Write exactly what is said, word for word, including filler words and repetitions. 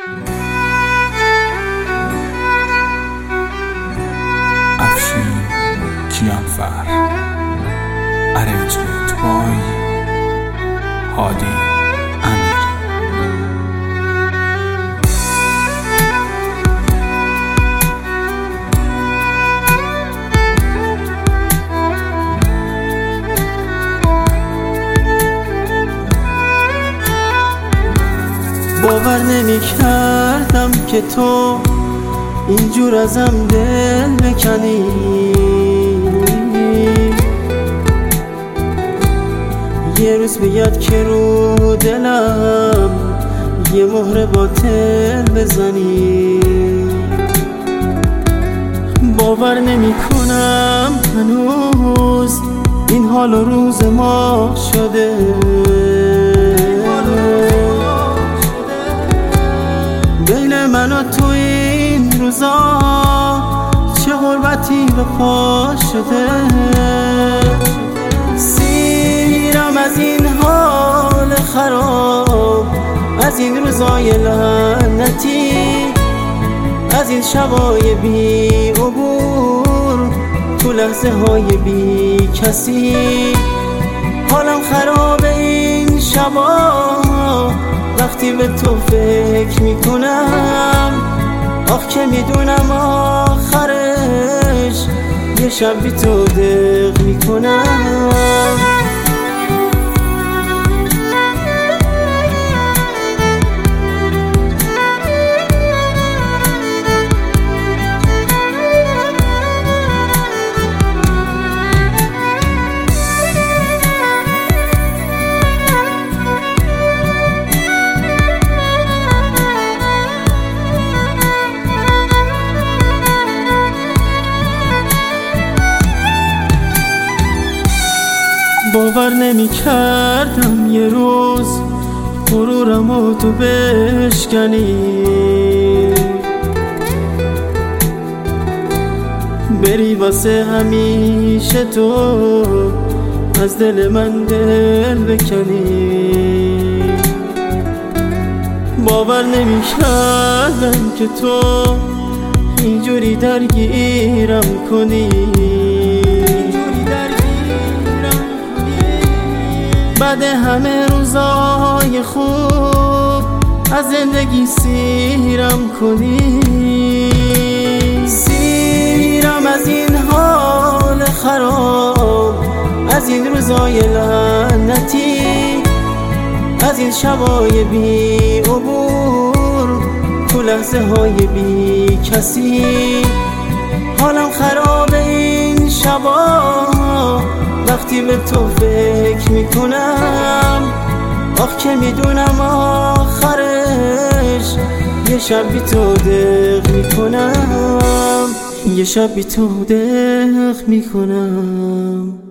افشین کیانفر Arrangement by هادی امیری. باور نمی کردم که تو اینجور ازم دل بکنی، یه روز بیاد که رو دلم یه مهر باطل بزنی. باور نمی کنم هنوز این حال و روز ما شده، بین من و تو این روزا چه غربتی به پا شده. سیرم از این حال خراب، از این روزای لعنتی، از این شبای بی عبور، تو لحظه های بی کسی. حالم خراب این شبا وقتی به تو فکر میکنم، آخ که میدونم آخرش یه شب بی تو دق میکنم. باور نمی کردم یه روز غرورم و تو بشکنی، بری واسه همیشه تو از دل من دل بکنی. باور نمی کردم که تو اینجوری درگیرم کنی، بعد همه روزای خوب از زندگی سیرم کنی. سیرم از این حال خراب، از این روزای لعنتی، از این شبای بی عبور، تو لحظه های بی کسی. حالم خراب این شبا وقتی به تو فکر میکنم، آخ که میدونم آخرش یه شب بی تو دق میکنم، یه شب بی تو دق میکنم.